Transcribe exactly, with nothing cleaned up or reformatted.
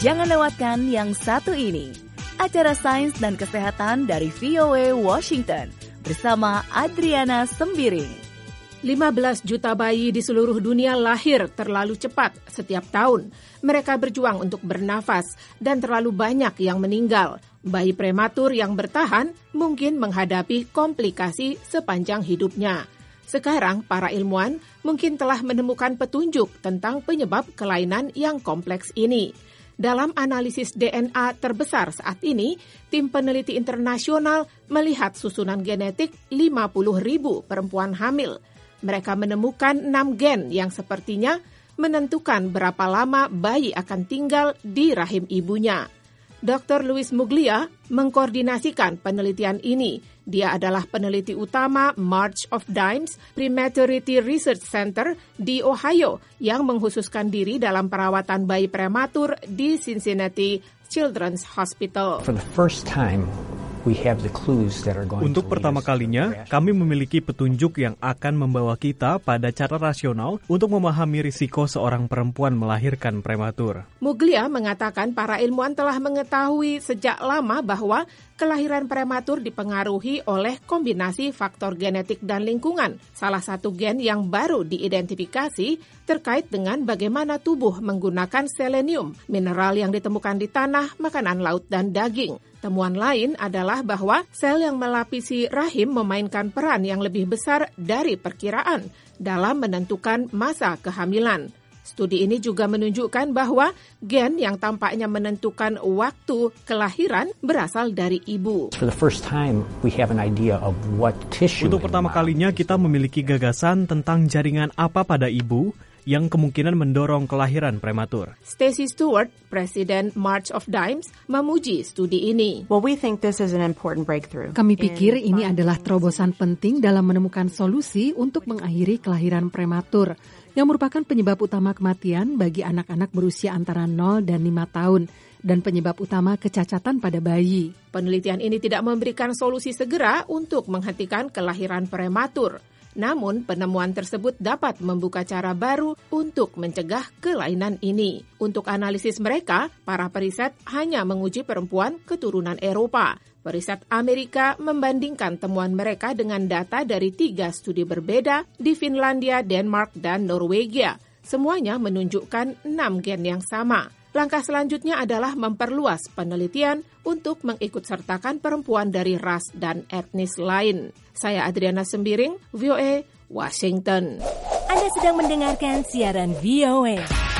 Jangan lewatkan yang satu ini. Acara Sains dan Kesehatan dari V O A Washington bersama Adriana Sembiring. lima belas juta bayi di seluruh dunia lahir terlalu cepat setiap tahun. Mereka berjuang untuk bernafas dan terlalu banyak yang meninggal. Bayi prematur yang bertahan mungkin menghadapi komplikasi sepanjang hidupnya. Sekarang, para ilmuwan mungkin telah menemukan petunjuk tentang penyebab kelainan yang kompleks ini. Dalam analisis D N A terbesar saat ini, tim peneliti internasional melihat susunan genetik lima puluh ribu perempuan hamil. Mereka menemukan enam gen yang sepertinya menentukan berapa lama bayi akan tinggal di rahim ibunya. dokter Louis Muglia mengkoordinasikan penelitian ini. Dia adalah peneliti utama March of Dimes Prematurity Research Center di Ohio yang menghususkan diri dalam perawatan bayi prematur di Cincinnati Children's Hospital. For the first time, we have the clues that are going Untuk to pertama lead us kalinya, to kami memiliki petunjuk yang akan membawa kita pada cara rasional untuk memahami risiko seorang perempuan melahirkan prematur. Muglia mengatakan para ilmuwan telah mengetahui sejak lama bahwa kelahiran prematur dipengaruhi oleh kombinasi faktor genetik dan lingkungan. Salah satu gen yang baru diidentifikasi terkait dengan bagaimana tubuh menggunakan selenium, mineral yang ditemukan di tanah, makanan laut, dan daging. Temuan lain adalah bahwa sel yang melapisi rahim memainkan peran yang lebih besar dari perkiraan dalam menentukan masa kehamilan. Studi ini juga menunjukkan bahwa gen yang tampaknya menentukan waktu kelahiran berasal dari ibu. For the first time, we have an idea of what tissue. Untuk pertama kalinya kita memiliki gagasan tentang jaringan apa pada ibu yang kemungkinan mendorong kelahiran prematur. Stacy Stewart, Presiden March of Dimes, memuji studi ini. Well, we think this is an important breakthrough. Kami pikir ini adalah terobosan penting dalam menemukan solusi untuk mengakhiri kelahiran prematur, yang merupakan penyebab utama kematian bagi anak-anak berusia antara nol dan lima tahun, dan penyebab utama kecacatan pada bayi. Penelitian ini tidak memberikan solusi segera untuk menghentikan kelahiran prematur. Namun, penemuan tersebut dapat membuka cara baru untuk mencegah kelainan ini. Untuk analisis mereka, para periset hanya menguji perempuan keturunan Eropa. Periset Amerika membandingkan temuan mereka dengan data dari tiga studi berbeda di Finlandia, Denmark, dan Norwegia. Semuanya menunjukkan enam gen yang sama. Langkah selanjutnya adalah memperluas penelitian untuk mengikutsertakan perempuan dari ras dan etnis lain. Saya Adriana Sembiring, V O A, Washington. Anda sedang mendengarkan siaran V O A.